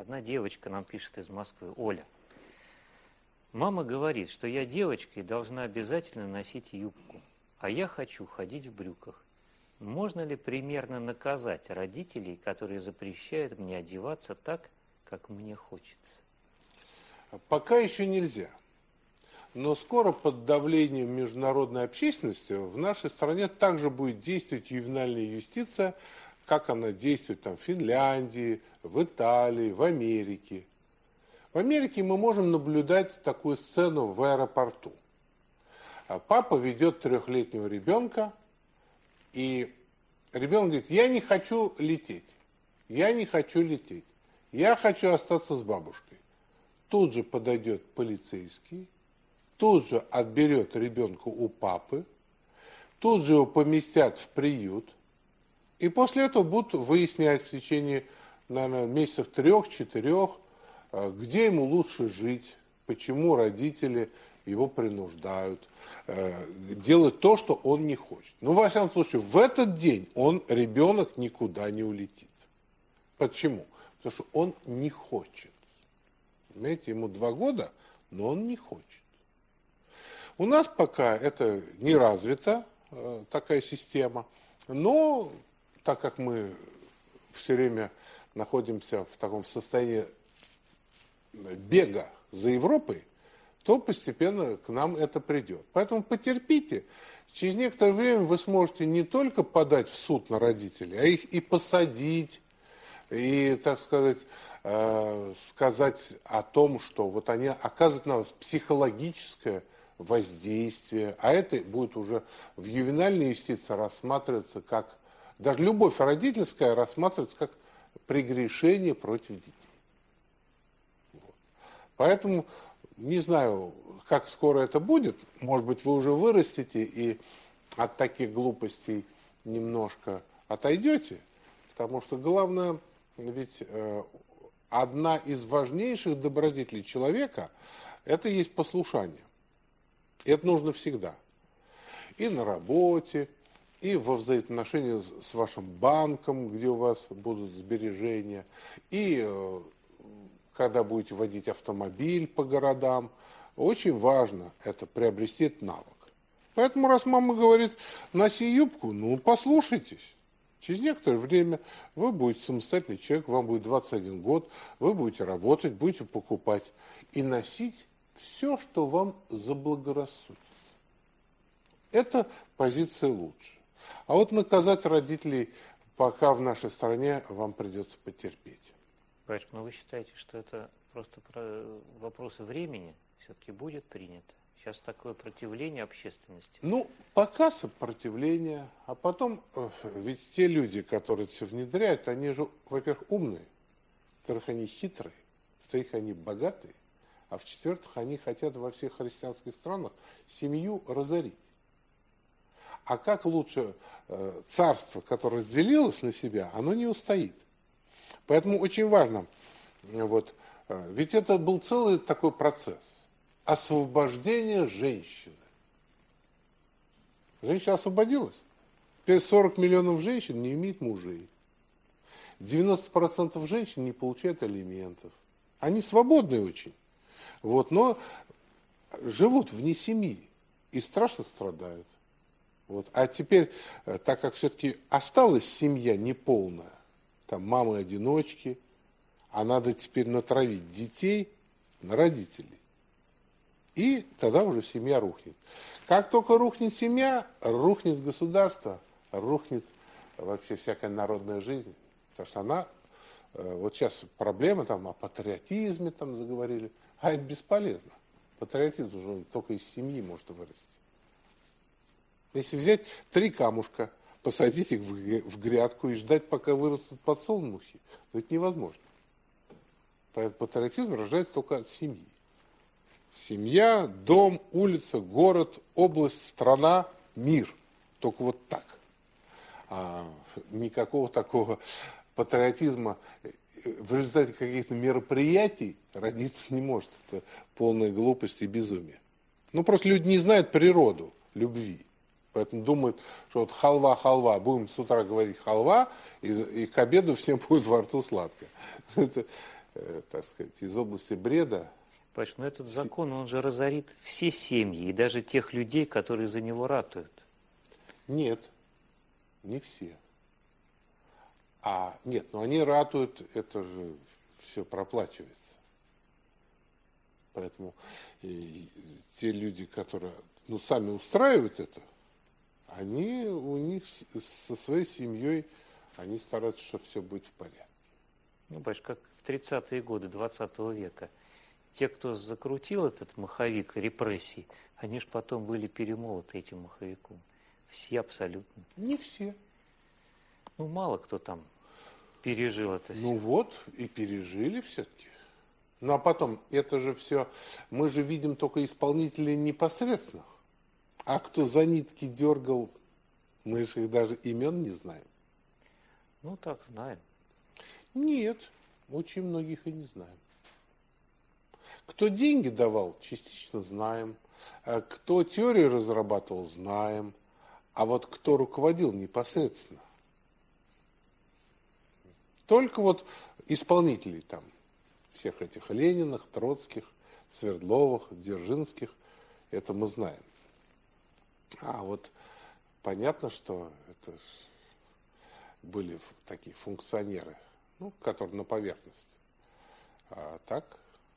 одна девочка нам пишет из Москвы, Оля. Мама говорит, что я девочка и должна обязательно носить юбку, а я хочу ходить в брюках. Можно ли примерно наказать родителей, которые запрещают мне одеваться так, как мне хочется? Пока еще нельзя. Но скоро под давлением международной общественности в нашей стране также будет действовать ювенальная юстиция, как она действует там, в Финляндии, в Италии, в Америке. В Америке мы можем наблюдать такую сцену в аэропорту. Папа ведет 3-летнего ребенка, и ребенок говорит, я не хочу лететь, я не хочу лететь, я хочу остаться с бабушкой. Тут же подойдет полицейский, тут же отберет ребенка у папы, тут же его поместят в приют, и после этого будут выяснять в течение, наверное, месяцев 3-4, где ему лучше жить, почему родители его принуждают делать то, что он не хочет. Но, во всяком случае, в этот день ребенок никуда не улетит. Почему? Потому что он не хочет. Понимаете, ему 2 года, но он не хочет. У нас пока это не развита, такая система, но так как мы все время находимся в таком состоянии бега за Европой, то постепенно к нам это придет. Поэтому потерпите. Через некоторое время вы сможете не только подать в суд на родителей, а их и посадить, и, так сказать, сказать о том, что вот они оказывают на вас психологическое воздействие, а это будет уже в ювенальной юстиции рассматриваться как, даже любовь родительская рассматривается как прегрешение против детей. Вот. Поэтому не знаю, как скоро это будет, может быть, вы уже вырастете и от таких глупостей немножко отойдете, потому что главное, ведь одна из важнейших добродетелей человека – это есть послушание. И это нужно всегда. И на работе, и во взаимоотношениях с вашим банком, где у вас будут сбережения, и когда будете водить автомобиль по городам. Очень важно это приобрести этот навык. Поэтому, раз мама говорит, носи юбку, ну, послушайтесь. Через некоторое время вы будете самостоятельный человек, вам будет 21 год, вы будете работать, будете покупать и носить все, что вам заблагорассудится. Это позиция лучше. А вот наказать родителей пока в нашей стране вам придется потерпеть. Но вы считаете, что это просто вопрос времени все-таки будет принято? Сейчас такое противление общественности. Ну, пока сопротивление, а потом, ведь те люди, которые это все внедряют, они же, во-первых, умные, во-вторых, они хитрые, в-третьих, они богатые, а в-четвертых, они хотят во всех христианских странах семью разорить. А как лучше царство, которое разделилось на себя, оно не устоит. Поэтому очень важно, вот, ведь это был целый такой процесс. Освобождение женщины. Женщина освободилась. Теперь 40 миллионов женщин не имеют мужей. 90% женщин не получают алиментов. Они свободны очень. Вот, но живут вне семьи и страшно страдают. Вот. А теперь, так как все-таки осталась семья неполная, там мамы-одиночки, а надо теперь натравить детей на родителей. И тогда уже семья рухнет. Как только рухнет семья, рухнет государство, рухнет вообще всякая народная жизнь. Потому что она, вот сейчас проблема там о патриотизме там заговорили, а это бесполезно. Патриотизм уже только из семьи может вырасти. Если взять 3 камушка, посадить их в грядку и ждать, пока вырастут подсолнухи, то это невозможно. Поэтому патриотизм рождается только от семьи. Семья, дом, улица, город, область, страна, мир. Только вот так. Никакого такого патриотизма в результате каких-то мероприятий родиться не может. Это полная глупость и безумие. Ну, просто люди не знают природу любви. Поэтому думают, что вот халва, будем с утра говорить халва, и к обеду всем будет во рту сладко. так сказать, из области бреда. Паш, но этот закон, он же разорит все семьи, и даже тех людей, которые за него ратуют. Нет, не все. Нет, но они ратуют, это же все проплачивается. Поэтому те люди, которые сами устраивают это, они у них со своей семьей, они стараются, что все будет в порядке. Ну, Паш, как в 30-е годы 20 века. Те, кто закрутил этот маховик репрессий, они ж потом были перемолоты этим маховиком. Все абсолютно. Не все. Мало кто там пережил это все. Вот, и пережили все-таки. А потом, это же все, мы же видим только исполнителей непосредственно. А кто за нитки дергал, мы же их даже имен не знаем. Так знаем. Нет, очень многих и не знаем. Кто деньги давал, частично знаем. Кто теорию разрабатывал, знаем. А вот кто руководил непосредственно. Только вот исполнителей там, всех этих Лениных, Троцких, Свердловых, Дзержинских, это мы знаем. Вот понятно, что это были такие функционеры, которые на поверхности. А так,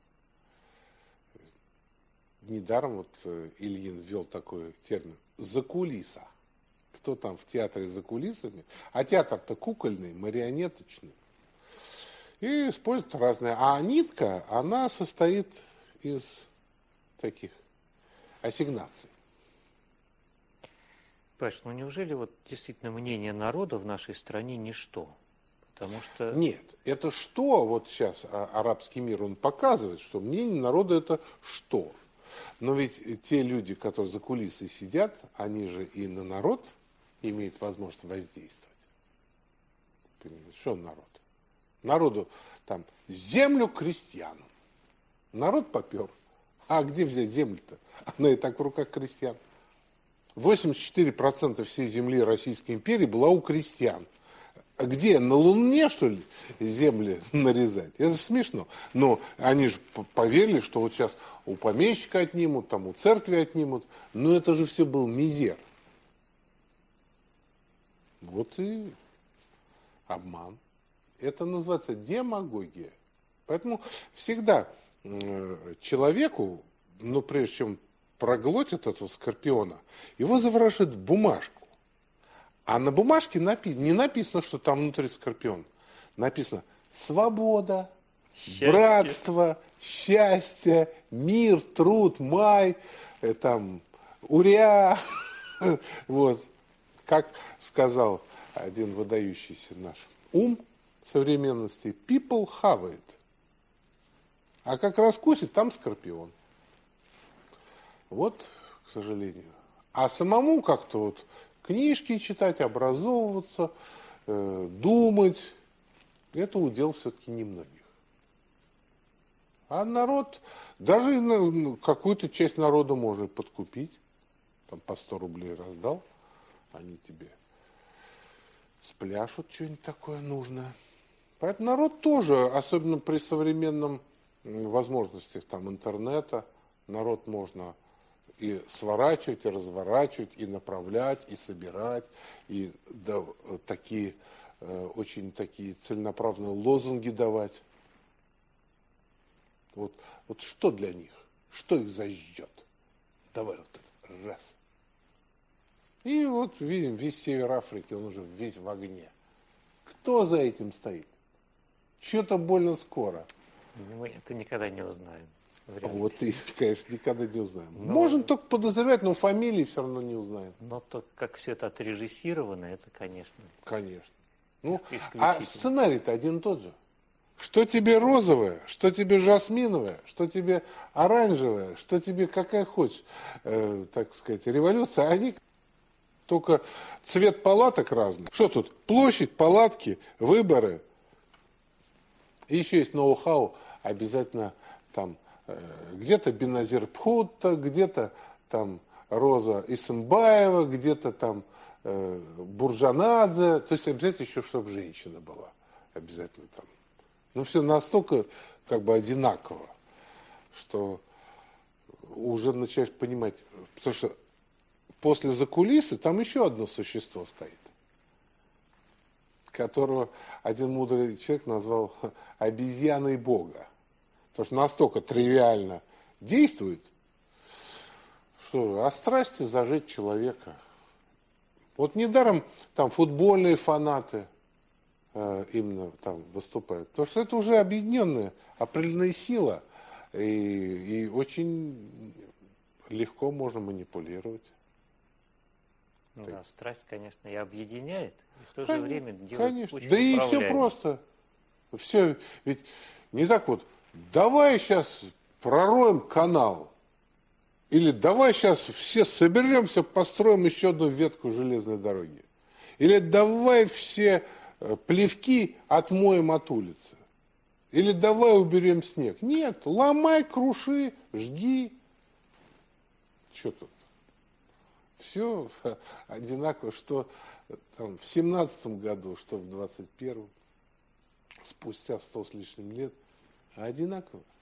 недаром Ильин ввел такой термин «закулиса». Кто там в театре за кулисами? А театр-то кукольный, марионеточный. И используют разные. А нитка, она состоит из таких ассигнаций. Паш, неужели действительно мнение народа в нашей стране ничто? Потому что... Нет, это что? Вот сейчас арабский мир, он показывает, что мнение народа это что? Но ведь те люди, которые за кулисой сидят, они же и на народ имеют возможность воздействовать. Понимаете, что народ? Народу там землю крестьянам. Народ попер. А где взять землю-то? Она и так в руках крестьян. 84% всей земли Российской империи была у крестьян. А где? На Луне, что ли, земли нарезать? Это смешно. Но они же поверили, что вот сейчас у помещика отнимут, там у церкви отнимут. Но это же все был мизер. Вот и обман. Это называется демагогия. Поэтому всегда человеку, прежде чем проглотит этого скорпиона, его заворачивают в бумажку. А на бумажке не написано, что там внутри скорпион. Написано свобода, братство, счастье, мир, труд, май, уря. Вот. Как сказал один выдающийся наш ум современности, people have it. А как раскусит, там скорпион. Вот, к сожалению. А самому как-то книжки читать, образовываться, думать, это удел все-таки немногих. А народ, даже какую-то часть народа может подкупить. Там по 100 рублей раздал, они тебе спляшут что-нибудь такое нужное. Поэтому народ тоже, особенно при современном возможностях интернета, народ можно и сворачивать, и разворачивать, и направлять, и собирать, и очень такие целенаправленные лозунги давать. Вот что для них? Что их зажжет? Давай раз. И видим, весь север Африки, он уже весь в огне. Кто за этим стоит? Что-то больно скоро. Мы это никогда не узнаем. И, конечно, никогда не узнаем. Можем только подозревать, но фамилии все равно не узнаем. Но то, как все это отрежиссировано, это, конечно. Конечно. А сценарий-то один и тот же. Что тебе розовое, что тебе жасминовое, что тебе оранжевое, что тебе какая хочешь, так сказать, революция. Они только цвет палаток разный. Что тут? Площадь, палатки, выборы. И еще есть ноу-хау, обязательно там где-то Беназир Бхутто, где-то там Роза Исымбаева, где-то там Буржанадзе. То есть обязательно еще, чтобы женщина была. Обязательно там Ну, все настолько как бы одинаково, что уже начинаешь понимать, потому что после закулисы там еще одно существо стоит, которого один мудрый человек назвал обезьяной Бога. Потому что настолько тривиально действует, что о страсти зажечь человека. Вот недаром там футбольные фанаты именно там выступают. Потому что это уже объединенная определенная сила. И очень легко можно манипулировать. Ну да, страсть, конечно, и объединяет, и в то же время делает конечно. очень Да и все управляемым. просто. Все, ведь не так вот, давай сейчас пророем канал. Или давай сейчас все соберемся, построим еще одну ветку железной дороги. Или давай все плевки отмоем от улицы. Или давай уберем снег. Нет, ломай, круши, жги. Что тут? Все одинаково, что там, в 17-м году, что в 21-м, спустя 100 с лишним лет, одинаково.